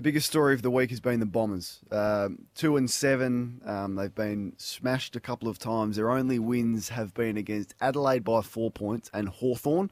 biggest story of the week has been the Bombers. 2-7. They've been smashed a couple of times. Their only wins have been against Adelaide by 4 points and Hawthorn.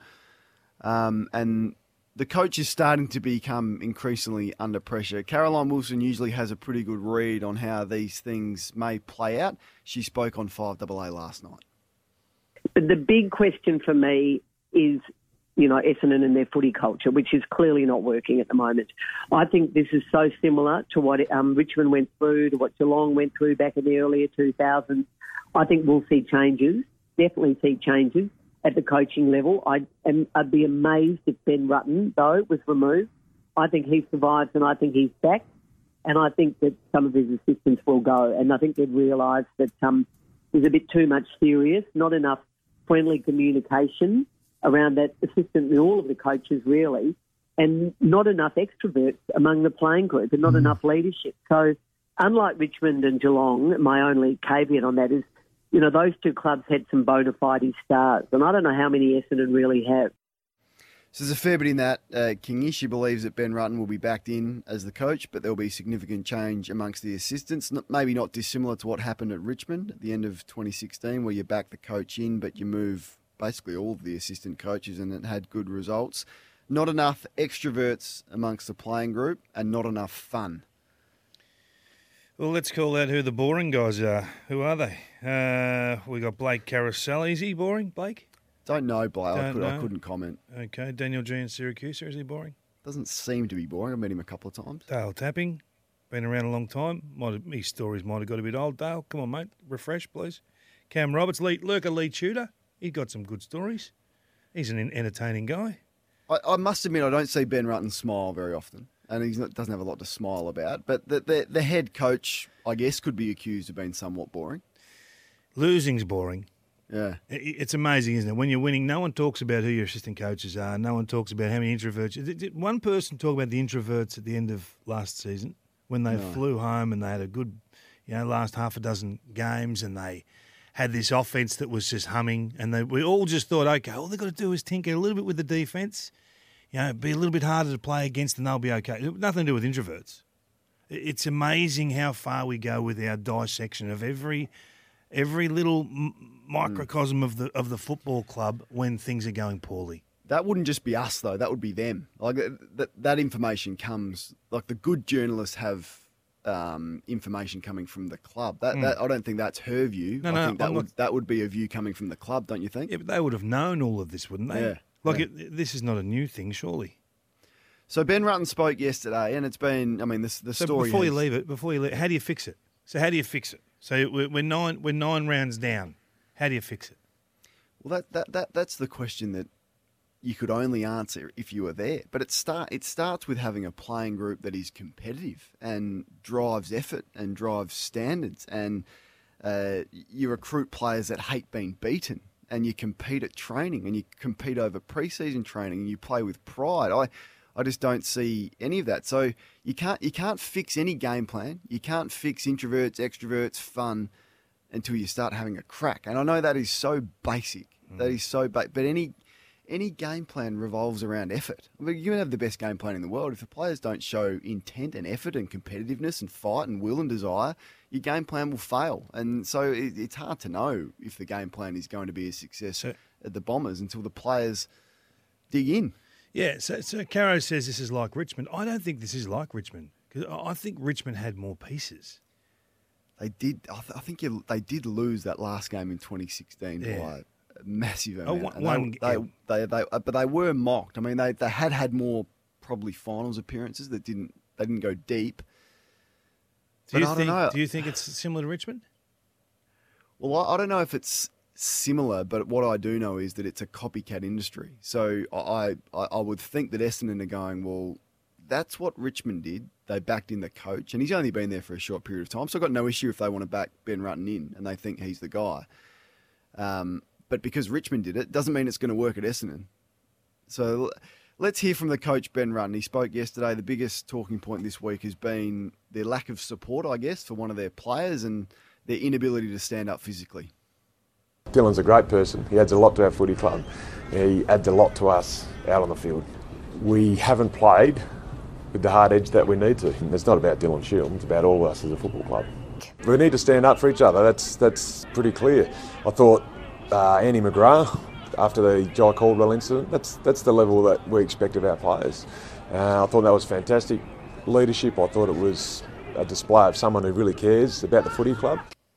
And the coach is starting to become increasingly under pressure. Caroline Wilson usually has a pretty good read on how these things may play out. She spoke on 5AA last night. The big question for me is, Essendon and their footy culture, which is clearly not working at the moment. I think this is so similar to what Richmond went through, to what Geelong went through back in the earlier 2000s. I think we'll see changes, definitely see changes at the coaching level. I'd be amazed if Ben Rutten, though, was removed. I think he survives and I think he's back. And I think that some of his assistants will go. And I think they've realised that there's a bit too much serious, not enough friendly communication around that assistant and all of the coaches, really, and not enough extroverts among the playing group and not enough leadership. So unlike Richmond and Geelong, my only caveat on that is, those two clubs had some bona fide stars, and I don't know how many Essendon really have. So there's a fair bit in that, Kingy. She believes that Ben Rutten will be backed in as the coach, but there'll be significant change amongst the assistants. Maybe not dissimilar to what happened at Richmond at the end of 2016, where you back the coach in, but you move basically all of the assistant coaches, and it had good results. Not enough extroverts amongst the playing group and not enough fun. Well, let's call out who the boring guys are. Who are they? We got Blake Carousel. Is he boring, Blake? Don't know, Blake. I couldn't comment. Okay. Daniel G in Syracuse. Is he boring? Doesn't seem to be boring. I've met him a couple of times. Dale Tapping. Been around a long time. His stories might have got a bit old. Dale, come on, mate. Refresh, please. Cam Roberts. Lurker Lee Tudor. He's got some good stories. He's an entertaining guy. I must admit, I don't see Ben Rutten smile very often, and he doesn't have a lot to smile about. But the head coach, I guess, could be accused of being somewhat boring. Losing's boring. Yeah. It's amazing, isn't it? When you're winning, no one talks about who your assistant coaches are. No one talks about how many introverts. Did one person talk about the introverts at the end of last season when they flew home and they had a good, last half a dozen games and they had this offence that was just humming, and we all just thought, okay, all they've got to do is tinker a little bit with the defence, be a little bit harder to play against, and they'll be okay. Nothing to do with introverts. It's amazing how far we go with our dissection of every little microcosm of the football club when things are going poorly. That wouldn't just be us, though. That would be them. Like that information comes. Like the good journalists have information coming from the club. That I don't think that's her view. I think that would be a view coming from the club, don't you think? Yeah, but they would have known all of this, wouldn't they? Yeah. This is not a new thing, surely. So Ben Rutten spoke yesterday, and it's been. The story. Before you leave, how do you fix it? So we're nine rounds down. How do you fix it? Well, that's the question that you could only answer if you were there. But it starts with having a playing group that is competitive and drives effort and drives standards, and you recruit players that hate being beaten, and you compete at training, and you compete over pre-season training, and you play with pride. I just don't see any of that. So you can't fix any game plan. You can't fix introverts, extroverts, fun until you start having a crack. And I know that is so basic. That is so basic. But any game plan revolves around effort. I mean, you can have the best game plan in the world. If the players don't show intent and effort and competitiveness and fight and will and desire, your game plan will fail. And so it's hard to know if the game plan is going to be a success at the Bombers until the players dig in. Yeah, so Caro says this is like Richmond. I don't think this is like Richmond because I think Richmond had more pieces. They did. I think they did lose that last game in 2016 by a massive amount. But they were mocked. I mean, they had more probably finals appearances that they didn't go deep. Do you think it's similar to Richmond? Well, I don't know if it's similar, but what I do know is that it's a copycat industry. So I would think that Essendon are going, well, that's what Richmond did. They backed in the coach, and he's only been there for a short period of time, so I've got no issue if they want to back Ben Rutten in and they think he's the guy. But because Richmond did it, doesn't mean it's going to work at Essendon. So let's hear from the coach, Ben Rutten. He spoke yesterday. The biggest talking point this week has been their lack of support, I guess, for one of their players and their inability to stand up physically. Dylan's a great person. He adds a lot to our footy club. He adds a lot to us out on the field. We haven't played with the hard edge that we need to. And it's not about Dylan Shield, it's about all of us as a football club. We need to stand up for each other, that's pretty clear. I thought Andy McGrath, after the Jai Caldwell incident, that's the level that we expect of our players. I thought that was fantastic leadership. I thought it was a display of someone who really cares about the footy club.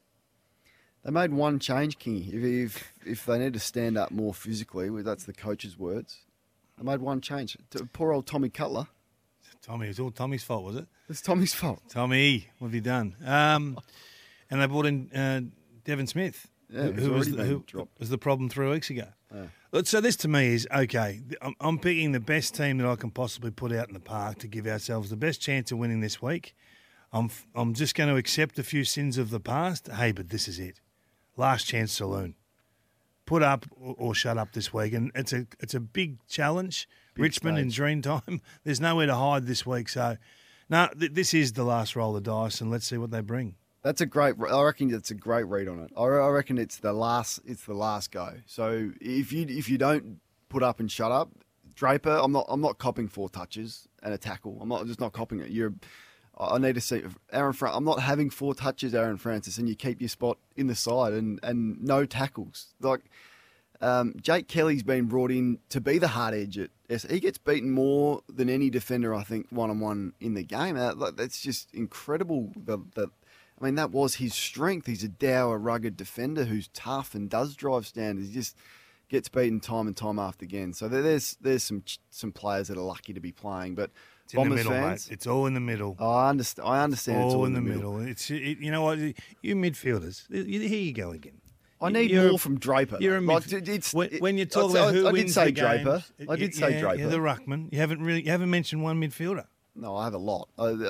They made one change, Kingy. If they need to stand up more physically, that's the coach's words. They made one change. Poor old Tommy Cutler. Tommy, it was all Tommy's fault, was it? It's Tommy's fault. Tommy, what have you done? And they brought in Devon Smith, Yeah, who was the problem 3 weeks ago. Yeah. So this to me is, okay, I'm picking the best team that I can possibly put out in the park to give ourselves the best chance of winning this week. I'm just going to accept a few sins of the past. Hey, but this is it. Last chance saloon. Put up or shut up this week. And it's a big challenge. Richmond stage. in Dreamtime. There's nowhere to hide this week. So, no, this is the last roll of dice, and let's see what they bring. I reckon that's a great read on it. I reckon it's the last go. So if you don't put up and shut up, Draper, I'm not copping 4 touches and a tackle. I'm just not copping it. I need to see I'm not having 4 touches, Aaron Francis, and you keep your spot in the side and no tackles. Like Jake Kelly's been brought in to be the hard edge he gets beaten more than any defender, I think, one-on-one in the game. That's just incredible. That was his strength. He's a dour, rugged defender who's tough and does drive standards. He just gets beaten time and time after again. So there's some players that are lucky to be playing, but it's in the middle, fans, mate. It's all in the middle. I understand. It's all in the middle. You know what? You midfielders, here you go again. I need more from Draper. You're a when you talk about who wins the games, I did say Draper. You're the ruckman. You haven't mentioned one midfielder. No, I have a lot.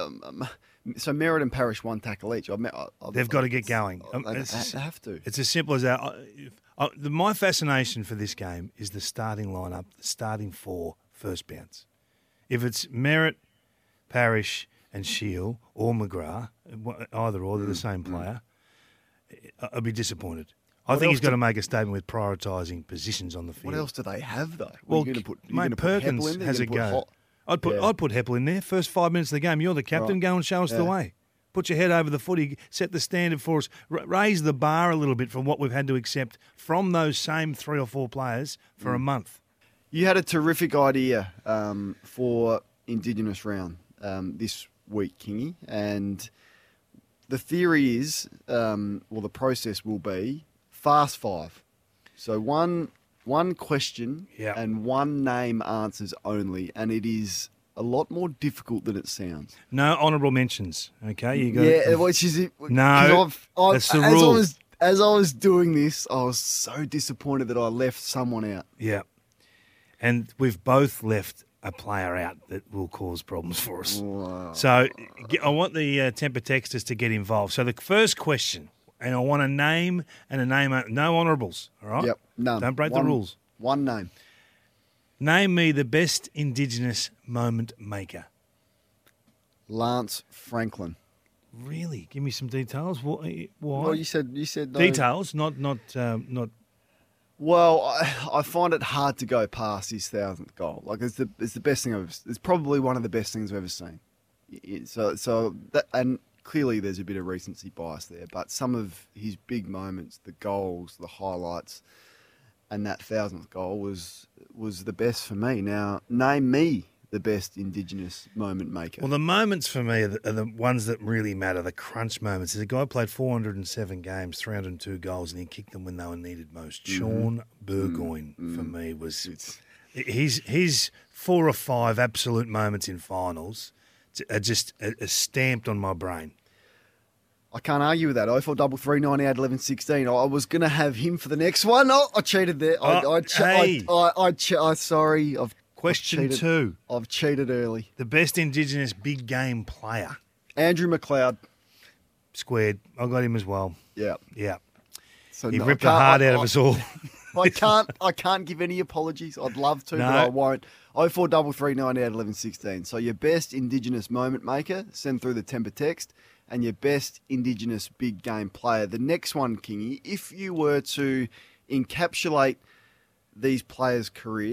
So Merritt and Parrish 1 tackle each. They've got to get going. They have to. It's as simple as that. My fascination for this game is the starting lineup, the starting 4 first bounce. If it's Merritt, Parrish, and Shield or McGrath, either or, they're the same player, I'd be disappointed. I think he's got to make a statement with prioritising positions on the field. What else do they have, though? Well, mate, Perkins has a go. I'd put Heppel in there. First 5 minutes of the game, you're the captain. Right. Go and show us the way. Put your head over the footy. Set the standard for us. Raise the bar a little bit from what we've had to accept from those same 3 or 4 players for a month. You had a terrific idea for Indigenous Round this week, Kingy, and the theory is, the process will be Fast 5. So one question and one name answers only, and it is a lot more difficult than it sounds. No honourable mentions, okay? You got which is it? No, that's the rule. As I was doing this, I was so disappointed that I left someone out. Yeah, and we've both left a player out that will cause problems for us. Wow. So I want the temper texters to get involved. So the first question, and I want a name and a name, no honourables, all right? Yep, none. Don't break the rules. One name. Name me the best Indigenous moment maker. Lance Franklin. Really? Give me some details. Why? Well, you said no. Details, not. Well, I find it hard to go past his 1,000th goal. Like it's the best thing it's probably one of the best things I've ever seen. So that, and clearly there's a bit of recency bias there, but some of his big moments, the goals, the highlights, and that 1,000th goal was the best for me. Now, name me the best Indigenous moment maker. Well, the moments for me are the ones that really matter, the crunch moments. There's a guy who played 407 games, 302 goals, and he kicked them when they were needed most. Sean Burgoyne, for me, was his 4 or 5 absolute moments in finals are just stamped on my brain. I can't argue with that. 0433 98 11 16. I was going to have him for the next one. Oh, I cheated there. Sorry. Question 2. I've cheated early. The best Indigenous big game player. Andrew McLeod. Squared. I got him as well. Yeah. Yeah. So he ripped the heart out of us all. I can't give any apologies. I'd love to, but I won't. 0433 98 11 16. So your best Indigenous moment maker, send through the temper text, and your best Indigenous big game player. The next one, Kingy, if you were to encapsulate these players' careers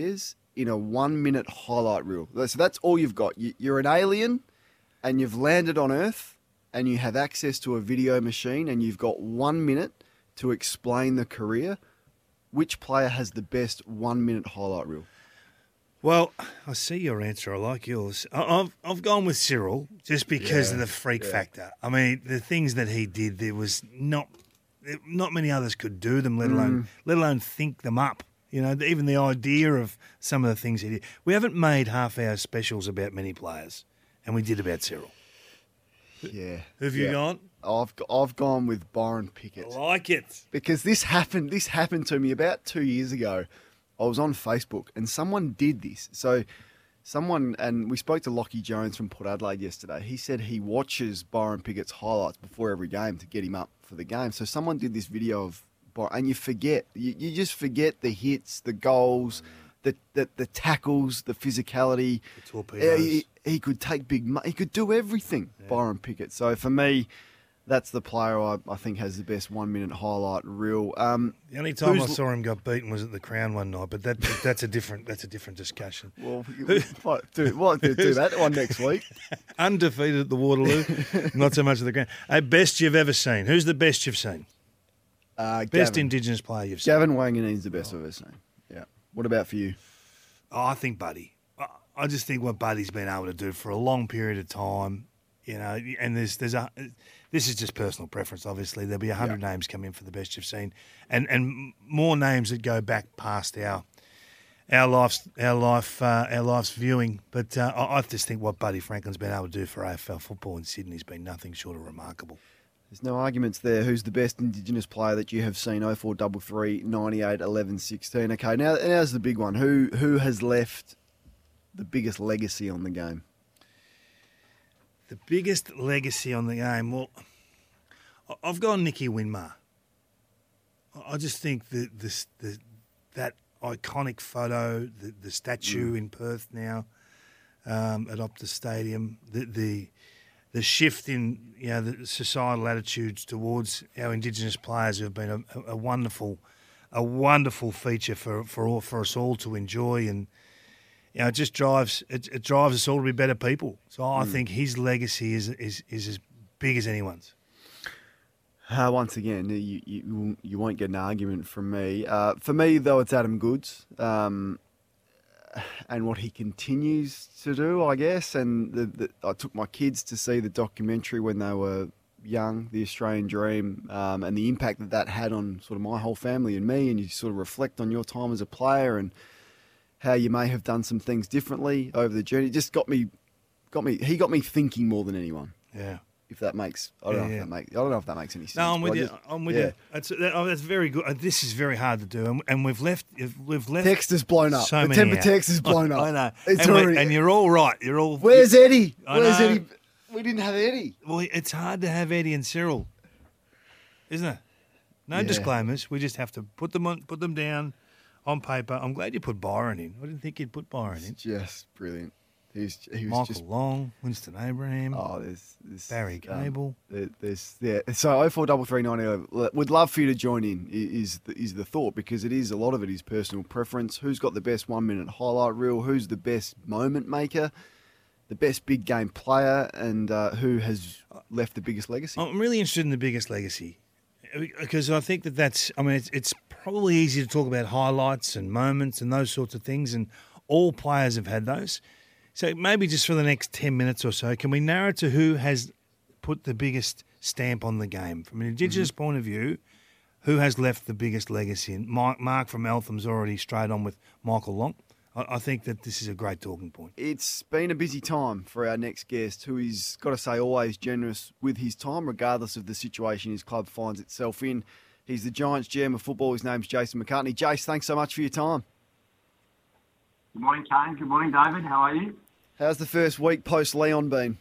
in a 1 minute highlight reel. So that's all you've got. You're an alien and you've landed on Earth and you have access to a video machine and you've got 1 minute to explain the career. Which player has the best 1 minute highlight reel? Well, I see your answer. I like yours. I've gone with Cyril just because of the freak factor. I mean, the things that he did, there was not many others could do them, let alone think them up. You know, even the idea of some of the things he did. We haven't made half-hour specials about many players, and we did about Cyril. Yeah. Who have you gone? I've gone with Byron Pickett. I like it. Because this happened to me about 2 years ago. I was on Facebook and someone did this. So and we spoke to Lockie Jones from Port Adelaide yesterday. He said he watches Byron Pickett's highlights before every game to get him up for the game. So someone did this video of Byron, and you forget. You just forget the hits, the goals, the tackles, the physicality. The torpedoes. He could take he could do everything, Byron Pickett. So for me, that's the player I think has the best 1 minute highlight reel. The only time I saw him got beaten was at the Crown one night, but that's a different discussion. Well, do that one next week. Undefeated at the Waterloo, not so much at the Crown. Hey, best you've ever seen. Who's the best you've seen? Best Indigenous player you've seen. Gavin Wanganeen's the best I've ever seen. Yeah. What about for you? Oh, I think Buddy. I just think what Buddy's been able to do for a long period of time, you know, and this is just personal preference, obviously. There'll be 100 names come in for the best you've seen, and more names that go back past our life's viewing. But I just think what Buddy Franklin's been able to do for AFL football in Sydney has been nothing short of remarkable. There's no arguments there. Who's the best Indigenous player that you have seen? 0433 98 11 16. Okay, now's the big one. Who has left the biggest legacy on the game? The biggest legacy on the game? Well, I've gone Nicky Winmar. I just think that iconic photo, the statue in Perth now at Optus Stadium, the shift in the societal attitudes towards our Indigenous players have been a wonderful feature for us all to enjoy, and it just drives us all to be better people. So I think his legacy is as big as anyone's. Once again, you won't get an argument from me. For me, though, it's Adam Goodes. And what he continues to do, I guess. And I took my kids to see the documentary when they were young, The Australian Dream, and the impact that had on sort of my whole family and me. And you sort of reflect on your time as a player and how you may have done some things differently over the journey. It just he got me thinking more than anyone. Yeah. If that makes, I don't know if that makes any sense. No, I'm with you. You. That's very good. This is very hard to do, and we've left. Text has blown up. The temper text is blown up. I know. And you're all right. You're all. Where's Eddie? Where's Eddie? We didn't have Eddie. Well, it's hard to have Eddie and Cyril, isn't it? No disclaimers. We just have to put them down on paper. I'm glad you put Byron in. I didn't think you'd put Byron in. Just brilliant. He was Michael just Long, Winston Abraham. Oh, there's Barry Cable. So 043390. Would love for you to join in. Is the thought, because a lot of it is personal preference. Who's got the best 1 minute highlight reel? Who's the best moment maker? The best big game player, and who has left the biggest legacy? I'm really interested in the biggest legacy because I think that's. I mean, it's probably easy to talk about highlights and moments and those sorts of things, and all players have had those. So maybe just for the next 10 minutes or so, can we narrow to who has put the biggest stamp on the game? From an Indigenous point of view, who has left the biggest legacy? And Mark from Eltham's already straight on with Michael Long. I think that this is a great talking point. It's been a busy time for our next guest, who is, got to say, always generous with his time, regardless of the situation his club finds itself in. He's the Giants GM of football. His name's Jason McCartney. Jace, thanks so much for your time. Good morning, Kane. Good morning, David. How are you? How's the first week post-Leon been?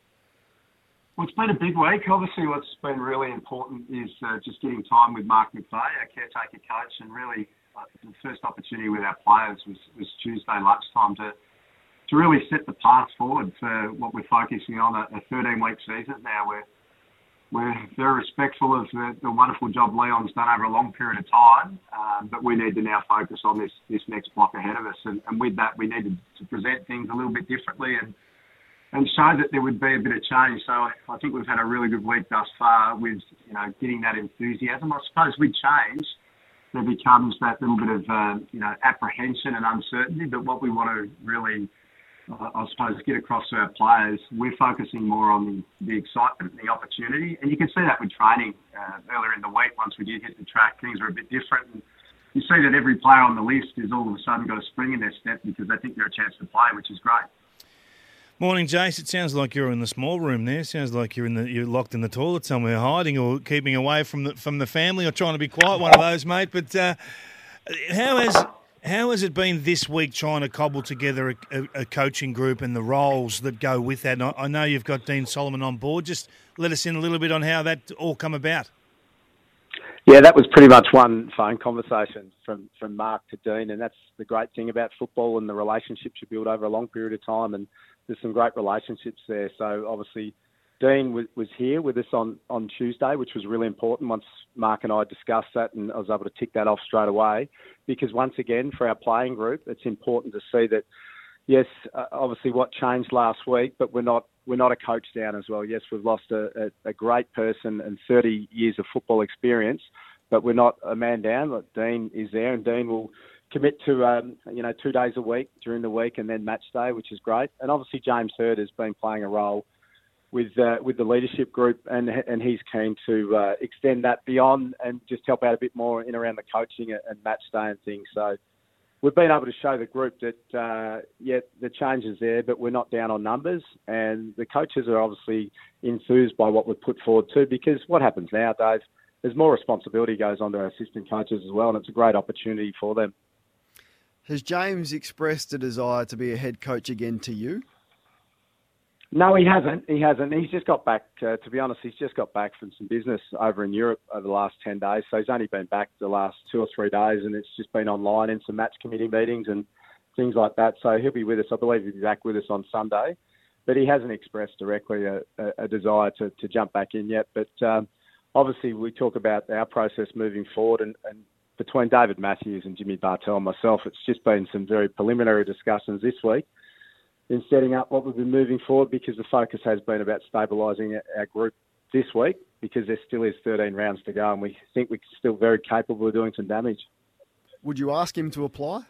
Well, it's been a big week. Obviously, what's been really important is just getting time with Mark McVeigh, our caretaker coach, and really the first opportunity with our players was Tuesday lunchtime to really set the path forward for what we're focusing on, a 13-week season now. we're very respectful of the wonderful job Leon's done over a long period of time, but we need to now focus on this next block ahead of us. And with that, we needed to present things a little bit differently and show that there would be a bit of change. So I think we've had a really good week thus far with, getting that enthusiasm. I suppose with change, there becomes that little bit of, apprehension and uncertainty. But what we want to really, I suppose, get across to our players, we're focusing more on the excitement and the opportunity. And you can see that with training earlier in the week. Once we did hit the track, things were a bit different. And you see that every player on the list is all of a sudden got a spring in their step because they think they're a chance to play, which is great. Morning, Jace. It sounds like you're in the small room there. Sounds like you're locked in the toilet somewhere, hiding or keeping away from the family, or trying to be quiet. One of those, mate. But how has it been this week trying to cobble together a coaching group and the roles that go with that? And I know you've got Dean Solomon on board. Just let us in a little bit on how that all come about. Yeah, that was pretty much one phone conversation from Mark to Dean, and that's the great thing about football and the relationships you build over a long period of time, and there's some great relationships there. So obviously Dean was here with us on Tuesday, which was really important once Mark and I discussed that, and I was able to tick that off straight away, because once again, for our playing group, it's important to see that, yes, obviously what changed last week, but we're not a coach down as well. Yes, we've lost a great person and 30 years of football experience, but we're not a man down. Like, Dean is there, and Dean will commit to 2 days a week during the week and then match day, which is great. And obviously James Hird has been playing a role with the leadership group, and he's keen to extend that beyond and just help out a bit more in around the coaching and match day and things. So we've been able to show the group that, the change is there, but we're not down on numbers. And the coaches are obviously enthused by what we've put forward too, because what happens now, Dave, there's more responsibility goes on to our assistant coaches as well, and it's a great opportunity for them. Has James expressed a desire to be a head coach again to you? No, he hasn't. He's just got back, to be honest, he's just got back from some business over in Europe over the last 10 days. So he's only been back the last 2 or 3 days, and it's just been online in some match committee meetings and things like that. So he'll be with us. I believe he'll be back with us on Sunday. But he hasn't expressed directly a desire to jump back in yet. But obviously we talk about our process moving forward, and between David Matthews and Jimmy Bartel and myself, it's just been some very preliminary discussions this week in setting up what we've been moving forward, because the focus has been about stabilising our group this week, because there still is 13 rounds to go, and we think we're still very capable of doing some damage. Would you ask him to apply?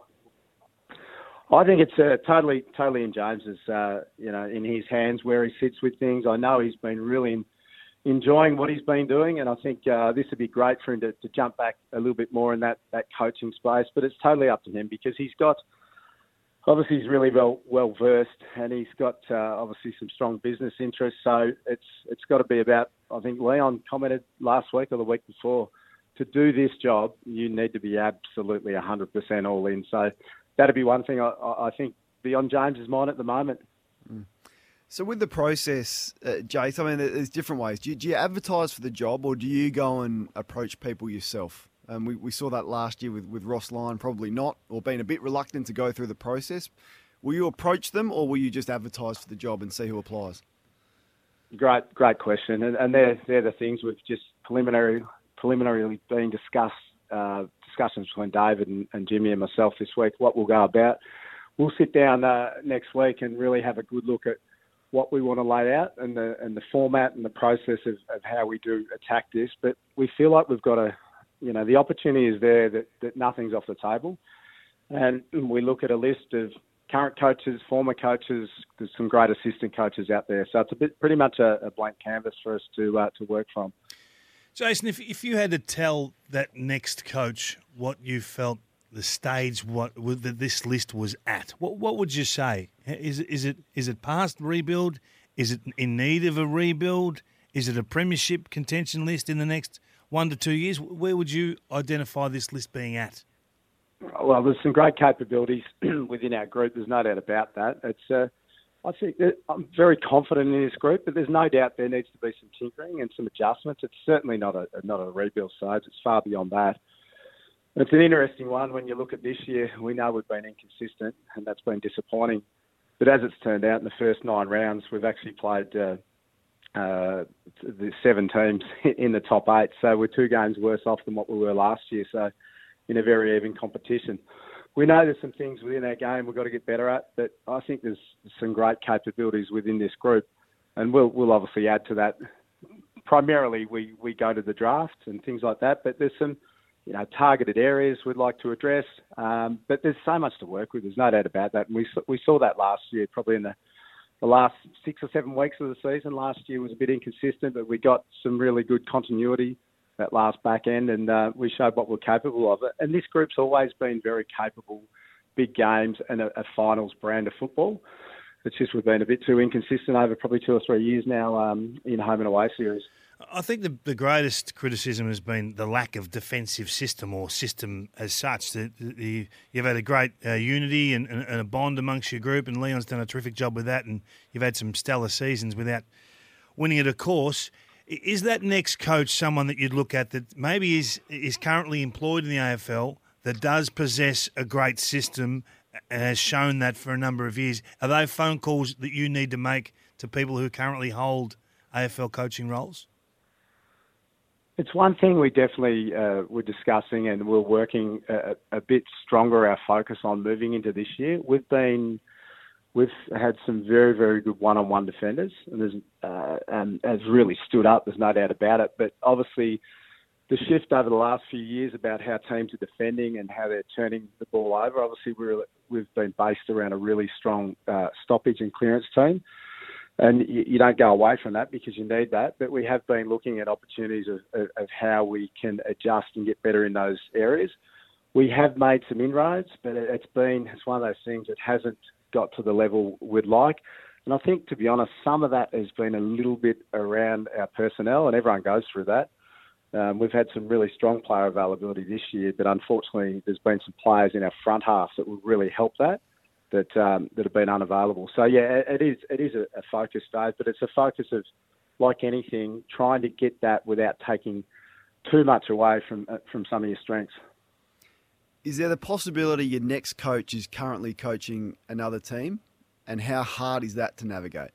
I think it's totally in James's, in his hands where he sits with things. I know he's been really enjoying what he's been doing, and I think this would be great for him to jump back a little bit more in that coaching space. But it's totally up to him, because he's obviously really well versed, and he's got obviously some strong business interests. So it's got to be about, I think Leon commented last week or the week before, to do this job, you need to be absolutely 100% all in. So that'd be one thing I think beyond James's mind at the moment. Mm. So with the process, Jace, I mean, there's different ways. Do you advertise for the job, or do you go and approach people yourself? We saw that last year with Ross Lyon, probably not, or being a bit reluctant to go through the process. Will you approach them, or will you just advertise for the job and see who applies? Great question. And they're the things we've just preliminarily been discussions between David and Jimmy and myself this week, what we'll go about. We'll sit down next week and really have a good look at what we want to lay out and the format and the process of how we do attack this. But we feel like we've got the opportunity is there that nothing's off the table. And we look at a list of current coaches, former coaches, there's some great assistant coaches out there. So it's pretty much a blank canvas for us to work from. Jason, if you had to tell that next coach what you felt the stage that this list was at, what would you say? Is it past rebuild? Is it in need of a rebuild? Is it a premiership contention list in the next 1 to 2 years? Where would you identify this list being at? Well, there's some great capabilities within our group. There's no doubt about that. It's I think that I'm very confident in this group, but there's no doubt there needs to be some tinkering and some adjustments. It's certainly not a rebuild stage. It's far beyond that. It's an interesting one when you look at this year. We know we've been inconsistent, and that's been disappointing. But as it's turned out, in the first 9 rounds, we've actually played the 7 teams in the top 8. So we're 2 games worse off than what we were last year. So in a very even competition. We know there's some things within our game we've got to get better at, but I think there's some great capabilities within this group. And we'll obviously add to that. Primarily, we go to the draft and things like that, but there's some targeted areas we'd like to address. But there's so much to work with. There's no doubt about that. And we saw that last year, probably in the last 6 or 7 weeks of the season. Last year was a bit inconsistent, but we got some really good continuity that last back end, and we showed what we're capable of. And this group's always been very capable, big games and a finals brand of football. It's just we've been a bit too inconsistent over probably 2 or 3 years now in home and away series. I think the greatest criticism has been the lack of defensive system or system as such. You've had a great unity and a bond amongst your group, and Leon's done a terrific job with that, and you've had some stellar seasons without winning it, of course. Is that next coach someone that you'd look at that maybe is currently employed in the AFL that does possess a great system and has shown that for a number of years? Are they phone calls that you need to make to people who currently hold AFL coaching roles? It's one thing we definitely were discussing, and we're working a bit stronger our focus on moving into this year. We've had some very, very good one-on-one defenders, and has really stood up. There's no doubt about it. But obviously, the shift over the last few years about how teams are defending and how they're turning the ball over. Obviously, we've been based around a really strong stoppage and clearance team, and you don't go away from that because you need that. But we have been looking at opportunities of how we can adjust and get better in those areas. We have made some inroads, but it's one of those things that hasn't got to the level we'd like. And I think, to be honest, some of that has been a little bit around our personnel, and everyone goes through that. We've had some really strong player availability this year, but unfortunately there's been some players in our front half that will really help that have been unavailable. So, yeah, it is a focus, Dave, but it's a focus of, like anything, trying to get that without taking too much away from some of your strengths. Is there the possibility your next coach is currently coaching another team? And how hard is that to navigate?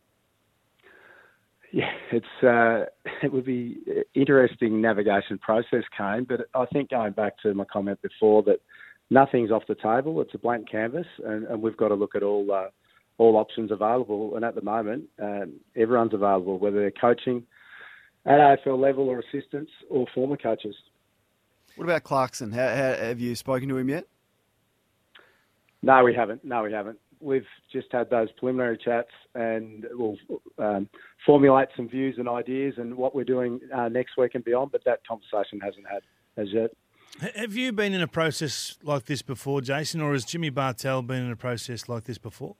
Yeah, it would be interesting navigation process, Kane, but I think going back to my comment before that nothing's off the table. It's a blank canvas, and we've got to look at all options available. And at the moment, everyone's available, whether they're coaching at AFL level or assistants or former coaches. What about Clarkson? Have you spoken to him yet? No, we haven't. We've just had those preliminary chats, and we'll formulate some views and ideas and what we're doing next week and beyond, but that conversation hasn't had as yet. Have you been in a process like this before, Jason, or has Jimmy Bartel been in a process like this before?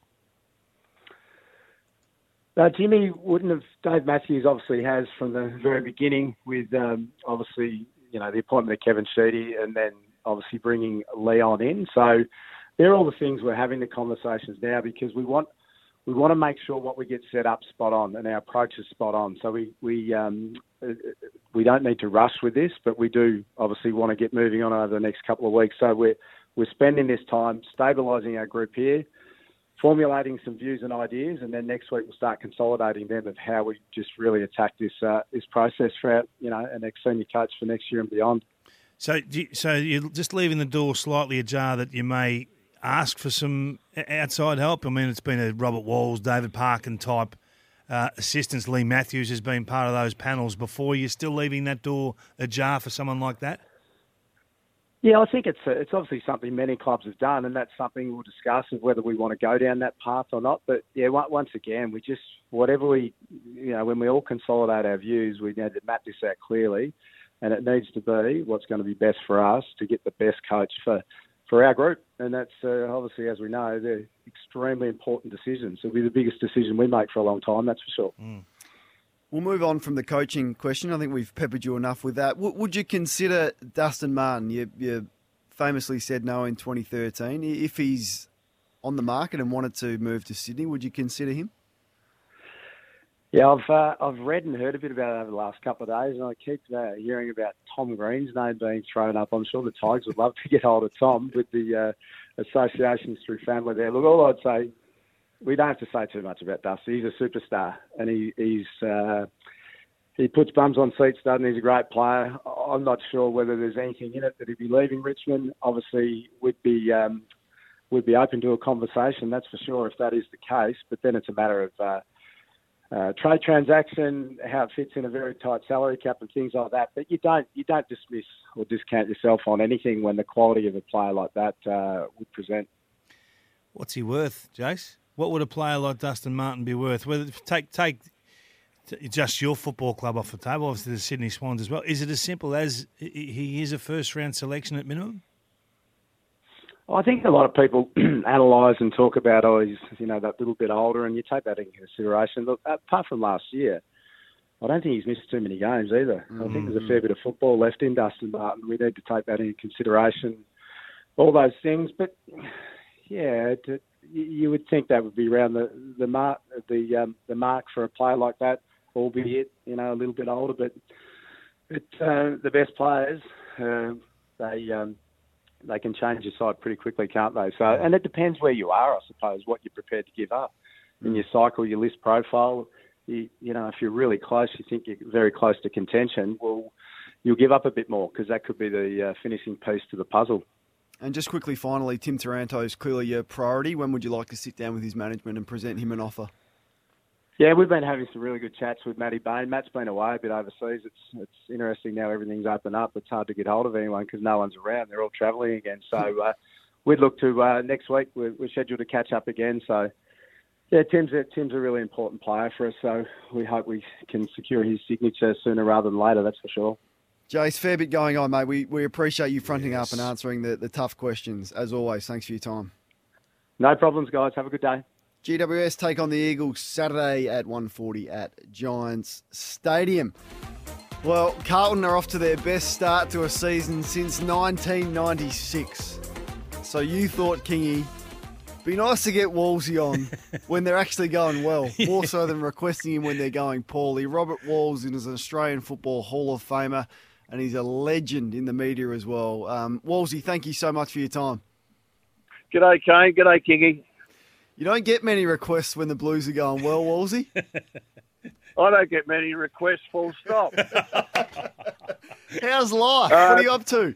Jimmy wouldn't have. Dave Matthews obviously has from the very beginning with obviously, the appointment of Kevin Sheedy and then obviously bringing Leon in. So they're all the things we're having the conversations now because we want to make sure what we get set up spot on and our approach is spot on. So we don't need to rush with this, but we do obviously want to get moving on over the next couple of weeks. So we're spending this time stabilising our group here, formulating some views and ideas, and then next week we'll start consolidating them of how we just really attack this process for our next senior coach for next year and beyond. So you're just leaving the door slightly ajar that you may ask for some outside help? I mean, it's been a Robert Walls, David Parkin type assistants. Lee Matthews has been part of those panels before. You're still leaving that door ajar for someone like that? Yeah, I think it's obviously something many clubs have done, and that's something we'll discuss of whether we want to go down that path or not. But yeah, once again, we just, whatever we, when we all consolidate our views, we need to map this out clearly, and it needs to be what's going to be best for us to get the best coach for our group. And that's obviously, as we know, they're extremely important decisions. It'll be the biggest decision we make for a long time, that's for sure. Mm. We'll move on from the coaching question. I think we've peppered you enough with that. Would you consider Dustin Martin? You famously said no in 2013. If he's on the market and wanted to move to Sydney, would you consider him? Yeah, I've read and heard a bit about it over the last couple of days, and I keep hearing about Tom Green's name being thrown up. I'm sure the Tigers would love to get hold of Tom with the associations through family there. Look, all I'd say, we don't have to say too much about Dusty. He's a superstar, and he puts bums on seats, doesn't he? He's a great player. I'm not sure whether there's anything in it that he'd be leaving Richmond. Obviously, we'd be open to a conversation, that's for sure, if that is the case. But then it's a matter of trade transaction, how it fits in a very tight salary cap and things like that. But you don't dismiss or discount yourself on anything when the quality of a player like that would present. What's he worth, Jace? What would a player like Dustin Martin be worth? Whether take just your football club off the table, obviously the Sydney Swans as well. Is it as simple as he is a first-round selection at minimum? I think a lot of people analyse and talk about, he's that little bit older, and you take that into consideration. Look, apart from last year, I don't think he's missed too many games either. I think there's a fair bit of football left in Dustin Martin. We need to take that into consideration, all those things. But yeah, you would think that would be around the mark for a player like that, albeit a little bit older. But the best players, they can change your side pretty quickly, can't they? So, and it depends where you are, I suppose, what you're prepared to give up in your cycle, your list profile. If you're really close, you think you're very close to contention, well, you'll give up a bit more because that could be the finishing piece to the puzzle. And just quickly, finally, Tim Taranto is clearly your priority. When would you like to sit down with his management and present him an offer? Yeah, we've been having some really good chats with Matty Bain. Matt's been away a bit overseas. It's interesting now everything's opened up. It's hard to get hold of anyone because no one's around. They're all travelling again. So we'd look to next week. We're scheduled to catch up again. So, yeah, Tim's a really important player for us. So we hope we can secure his signature sooner rather than later, that's for sure. Jace, fair bit going on, mate. We appreciate you fronting up and answering the tough questions. As always, thanks for your time. No problems, guys. Have a good day. GWS take on the Eagles Saturday at 1:40 at Giants Stadium. Well, Carlton are off to their best start to a season since 1996. So you thought, Kingy, be nice to get Wolsey on when they're actually going well, more so than requesting him when they're going poorly. Robert Walls is an Australian Football Hall of Famer, and he's a legend in the media as well. Wolsey, thank you so much for your time. G'day, Kane. G'day, Kingy. You don't get many requests when the Blues are going well, Wolsey. I don't get many requests, full stop. How's life? What are you up to?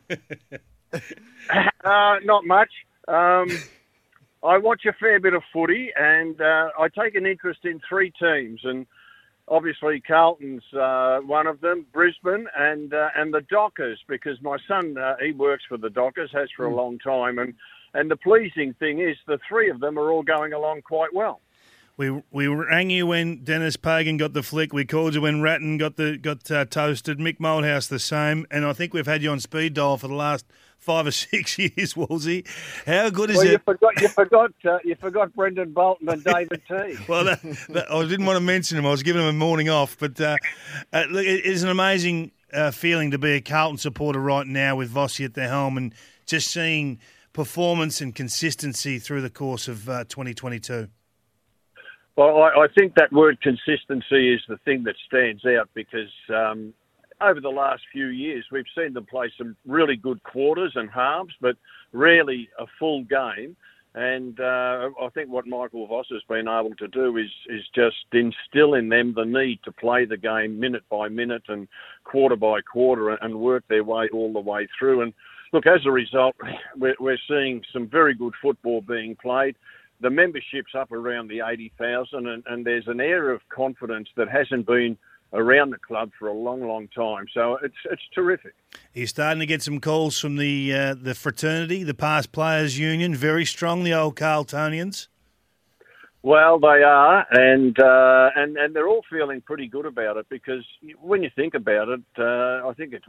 Not much. I watch a fair bit of footy, and I take an interest in three teams. And obviously Carlton's one of them, Brisbane, and the Dockers, because my son, he works for the Dockers, has for a long time. And the pleasing thing is the three of them are all going along quite well. We rang you when Dennis Pagan got the flick. We called you when Ratton got toasted. Mick Moldhouse the same. And I think we've had you on speed dial for the last 5 or 6 years, Wolsey. How good is it? You forgot Brendan Bolton and David T. Well, I didn't want to mention him. I was giving him a morning off. But it is an amazing feeling to be a Carlton supporter right now with Vossi at the helm and just seeing performance and consistency through the course of 2022. Well, I think that word consistency is the thing that stands out because over the last few years we've seen them play some really good quarters and halves, but rarely a full game. And I think what Michael Voss has been able to do is just instill in them the need to play the game minute by minute and quarter by quarter and work their way all the way through. And look, as a result, we're seeing some very good football being played. The membership's up around the 80,000 and there's an air of confidence that hasn't been around the club for a long, long time. So it's terrific. You're starting to get some calls from the fraternity, the past players' union, very strong, the old Carltonians. Well, they are, and they're all feeling pretty good about it because when you think about it, I think it's,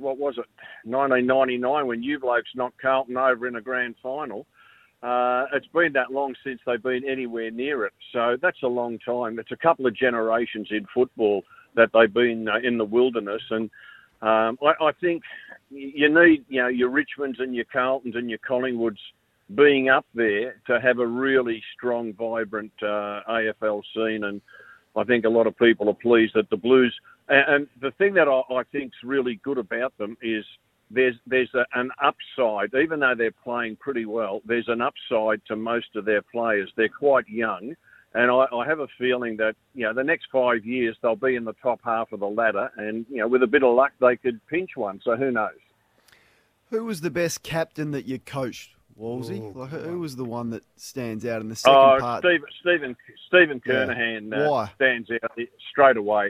1999 when you blokes knocked Carlton over in a grand final. It's been that long since they've been anywhere near it. So that's a long time. It's a couple of generations in football that they've been in the wilderness. And I think you need, your Richmonds and your Carltons and your Collingwoods being up there to have a really strong, vibrant AFL scene. And I think a lot of people are pleased that the Blues... And the thing that I think's really good about them is there's an upside. Even though they're playing pretty well, there's an upside to most of their players. They're quite young, And I have a feeling that, the next 5 years they'll be in the top half of the ladder, and, with a bit of luck they could pinch one. So who knows? Who was the best captain that you coached, Wolsey? Who was the one that stands out in the second part? Stephen Kernahan stands out straight away.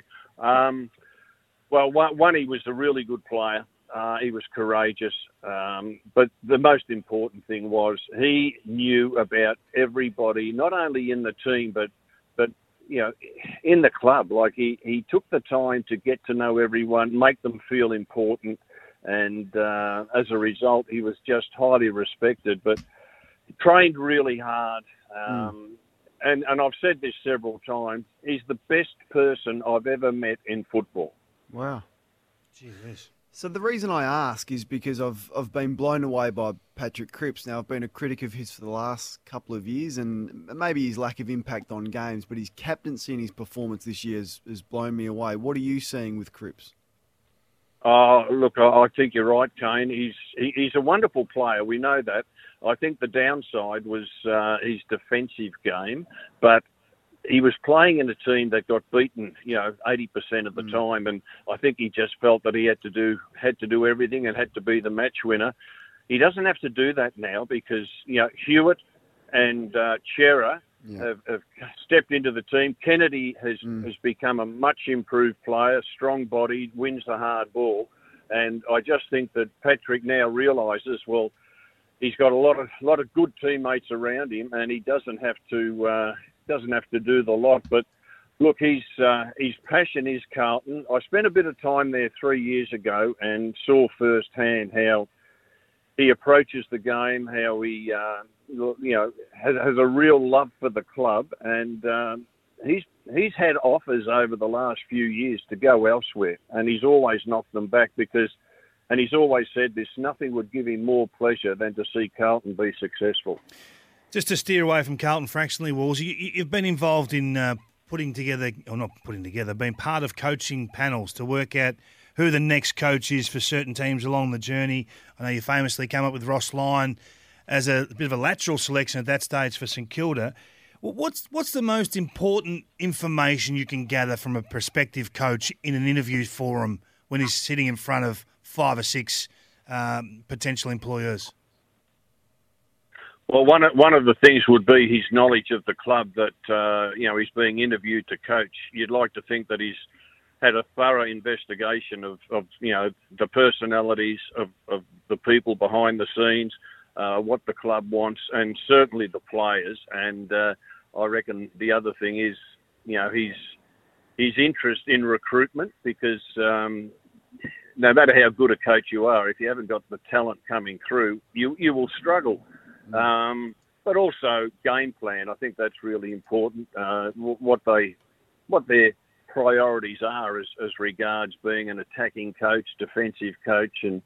Well, one, he was a really good player. He was courageous. But the most important thing was he knew about everybody, not only in the team, but in the club. Like he took the time to get to know everyone, make them feel important. And as a result, he was just highly respected, but trained really hard. And I've said this several times, he's the best person I've ever met in football. Wow. Jeez. So the reason I ask is because I've been blown away by Patrick Cripps. Now, I've been a critic of his for the last couple of years, and maybe his lack of impact on games, but his captaincy and his performance this year has blown me away. What are you seeing with Cripps? Look, I think you're right, Kane. He's a wonderful player. We know that. I think the downside was his defensive game, but he was playing in a team that got beaten, 80% of the time, and I think he just felt that he had to do everything and had to be the match winner. He doesn't have to do that now because Hewitt and Chera have stepped into the team. Kennedy has become a much improved player, strong-bodied, wins the hard ball, and I just think that Patrick now realises, well, he's got a lot of good teammates around him, and he doesn't have to do the lot. But look, his passion is Carlton. I spent a bit of time there 3 years ago and saw firsthand how he approaches the game, how he has a real love for the club, and he's had offers over the last few years to go elsewhere, and he's always knocked them back and he's always said this: nothing would give him more pleasure than to see Carlton be successful. Just to steer away from Carlton fractionally, Wolsey, you've been involved in being part of coaching panels to work out who the next coach is for certain teams along the journey. I know you famously came up with Ross Lyon as a bit of a lateral selection at that stage for St Kilda. What's the most important information you can gather from a prospective coach in an interview forum when he's sitting in front of 5 or 6 potential employers? Well, one of the things would be his knowledge of the club that, he's being interviewed to coach. You'd like to think that he's had a thorough investigation of the personalities of the people behind the scenes, what the club wants, and certainly the players. And I reckon the other thing is, his interest in recruitment, because no matter how good a coach you are, if you haven't got the talent coming through, you will struggle. But also game plan. I think that's really important. What their priorities are as regards being an attacking coach, defensive coach, and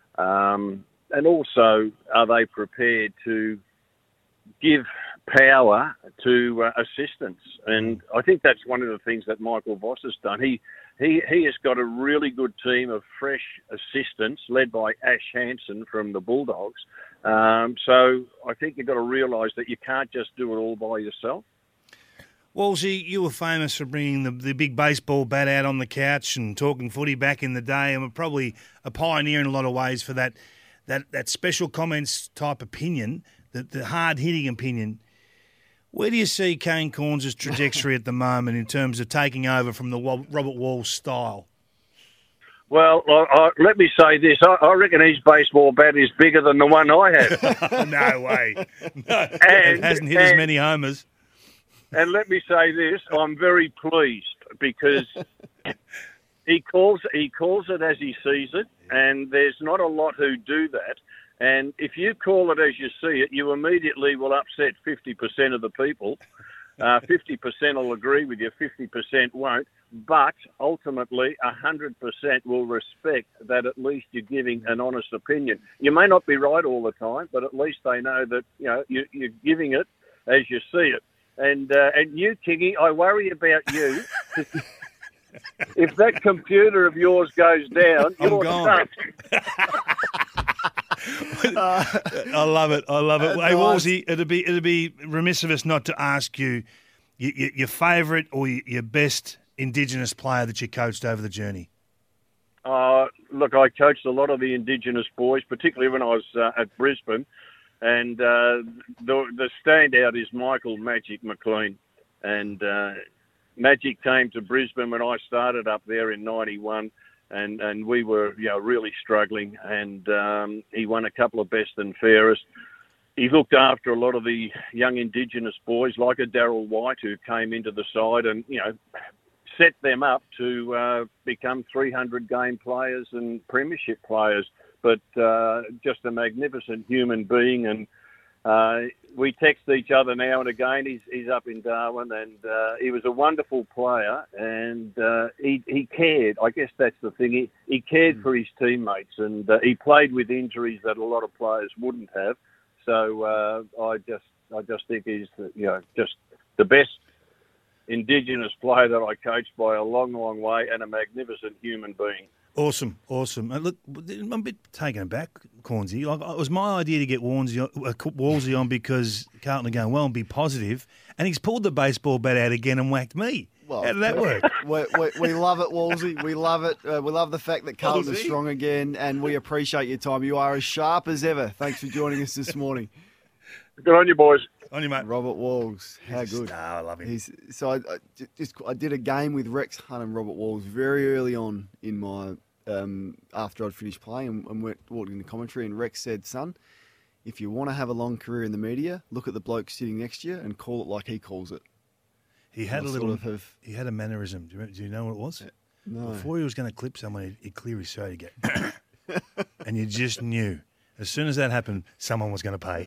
also are they prepared to give power to assistants? And I think that's one of the things that Michael Voss has done. He has got a really good team of fresh assistants led by Ash Hansen from the Bulldogs. So I think you've got to realise that you can't just do it all by yourself. Wolsey, you were famous for bringing the big baseball bat out on the couch and talking footy back in the day, and were probably a pioneer in a lot of ways for that special comments type opinion, the hard-hitting opinion. Where do you see Kane Cornes' trajectory at the moment in terms of taking over from the Robert Walls style? Well, let me say this. I reckon his baseball bat is bigger than the one I have. No way. No, it hasn't hit as many homers. And let me say this. I'm very pleased because he calls it as he sees it, and there's not a lot who do that. And if you call it as you see it, you immediately will upset 50% of the people. 50% will agree with you, 50% won't. But ultimately, 100% will respect that at least you're giving an honest opinion. You may not be right all the time, but at least they know that you're giving it as you see it. And you, Kingy, I worry about you. If that computer of yours goes down, you're gone. I love it. Hey, Wolsey, it'd be remiss of us not to ask you, your favourite or your best Indigenous player that you coached over the journey? Look, I coached a lot of the Indigenous boys, particularly when I was at Brisbane, and the standout is Michael Magic McLean. And Magic came to Brisbane when I started up there in '91, and we were really struggling. And he won a couple of best and fairest. He looked after a lot of the young Indigenous boys, like a Darryl White, who came into the side and set them up to become 300-game players and premiership players. But just a magnificent human being, and we text each other now and again. He's up in Darwin, and he was a wonderful player, and he cared. I guess that's the thing. He cared for his teammates, and he played with injuries that a lot of players wouldn't have. So I just think he's just the best Indigenous player that I coached by a long, long way, and a magnificent human being. Awesome. Look, I'm a bit taken aback, Cornsey. It was my idea to get Wolsey on because Carlton are going well and be positive, and he's pulled the baseball bat out again and whacked me. Well, how did that work? We love it, Wolsey. We love it. We love the fact that Carlton is strong again, and we appreciate your time. You are as sharp as ever. Thanks for joining us this morning. Good on you, boys. On you, mate. Robert Walls. How good. I love him. I did a game with Rex Hunt and Robert Walls very early on in my after I'd finished playing, and walked into commentary, and Rex said, "Son, if you want to have a long career in the media, look at the bloke sitting next to you and call it like he calls it." He had he had a mannerism. Do you know what it was? No. Before he was going to clip someone, he'd clear his throat, he'd go, and you just knew. As soon as that happened, someone was going to pay.